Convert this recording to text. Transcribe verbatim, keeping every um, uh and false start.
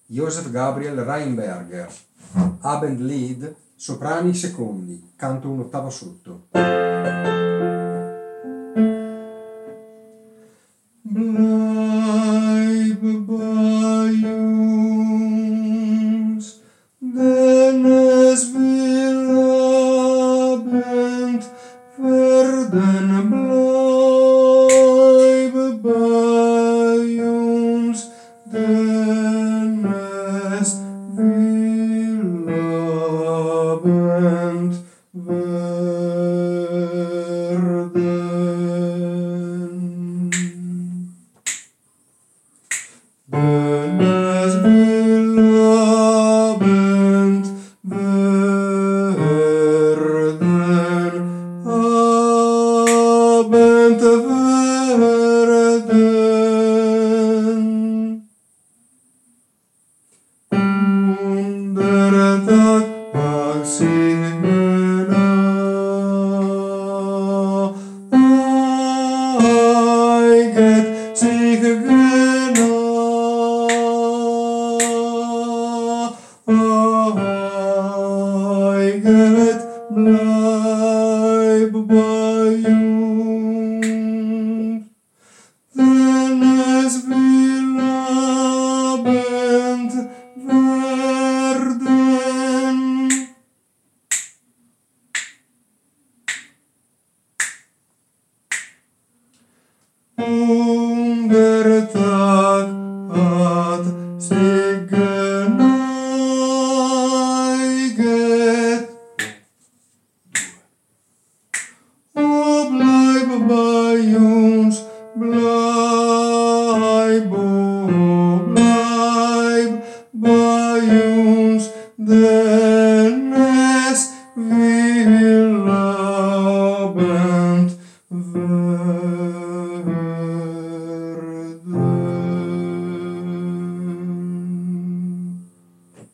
Joseph Gabriel Reinberger, Abendlied, soprani secondi, canto un ottavo sotto. Bleibe bei uns, denn es will Abend werden. Bleibe bei uns, denn es will Abend werden. Denn es will Abend werden, Abend werden. Und der Tag mag sich genau, eiget sich genau, eiget bleib bei uns, denn es will Abend werden. Und der Tag hat sich geneiget. Oh, bleibe bei uns, bleib, oh, bleib bei uns, denn